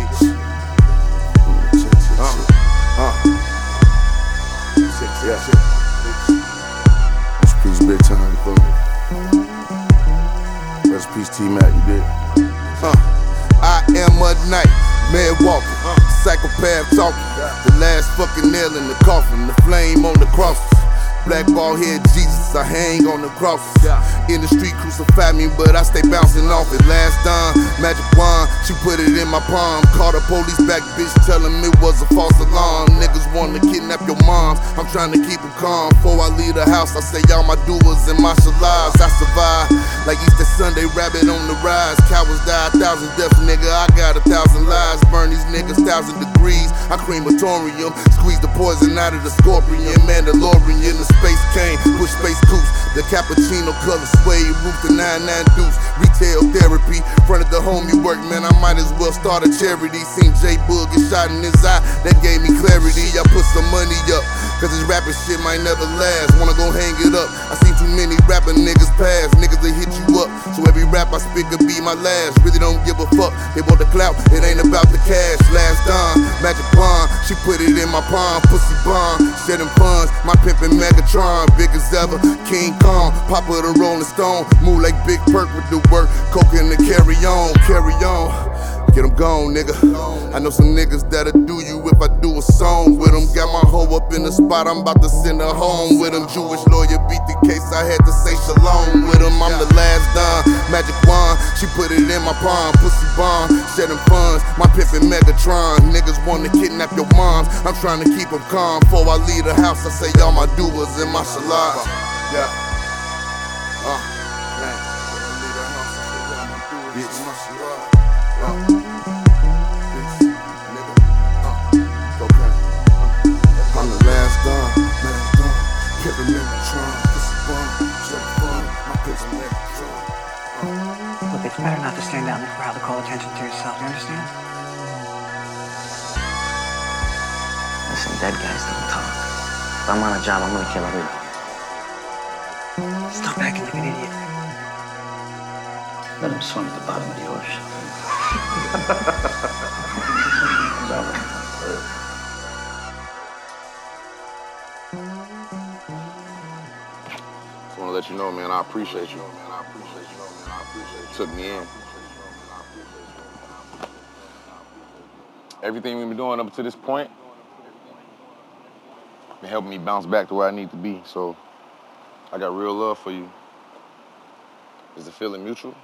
Peace, big time, you feel me? Rest in peace, T-Mac, you did. I am a nightmare walking, psychopath talking. The last fucking nail in the coffin, the flame on the cross. Black ball head Jesus, I hang on the crosses. In the street crucify me, but I stay bouncing off it. Last dime, magic wand, she put it in my palm. Called a police back bitch, tell him it was a false alarm. Niggas wanna kidnap your moms, I'm trying to keep them calm. Before I leave the house, I say all my doers and martial lives. I survive, like Easter Sunday, rabbit on the rise. Cowards die 1,000 deaths, nigga, I got 1,000 lives. Burn these niggas 1,000 degrees, I crematorium. Squeeze the poison out of the scorpion, Mandalorian. The space cane, push space coops. The cappuccino color suede roof, the 99 deuce. Retail therapy, front of the home you work, man, I might as well start a charity. Seen J Boog get shot in his eye, that gave me clarity. I put some money up, cause this rapping shit might never last. Wanna go hang it up, I seen too many rapping niggas pass. Niggas that hit you up, so every rap I spit could be my last. Really don't give a fuck, they want the clout, it ain't about the cash. Last dime, magic wand, she put it in my palm. Pussy bomb, shedding funds, my pimpin' Megatron. Big as ever, King Kong, Papa the Rolling Stone. Move like Big Perk with the work, coke in the carry on. Get them gone, nigga. I know some niggas that'll do you if I do a song with them. Got my hoe up in the spot, I'm about to send her home with them. Jewish lawyer beat the case, I had to say shalom with him. I'm the last dime, magic wand, she put it in my palm. Pussy bomb, shedding funds, my pimpin' Megatron. Niggas wanna kidnap your moms, I'm trying to keep them calm. Before I leave the house, I say all my doers and my shalom. Yeah. I'm the last dime, pimpin' Megatron, pussy bomb, shedding funds, my pimpin' Megatron. Look, it's better not to stand out in the crowd to call attention to yourself, you understand? Listen, dead guys don't talk. If I'm on a job, I'm gonna kill everybody. Stop acting like an idiot. Let him swim at the bottom of the ocean. Just wanna let you know, man, I appreciate you. Took me in. Everything we've been doing up to this point been helping me bounce back to where I need to be. So I got real love for you. Is the feeling mutual?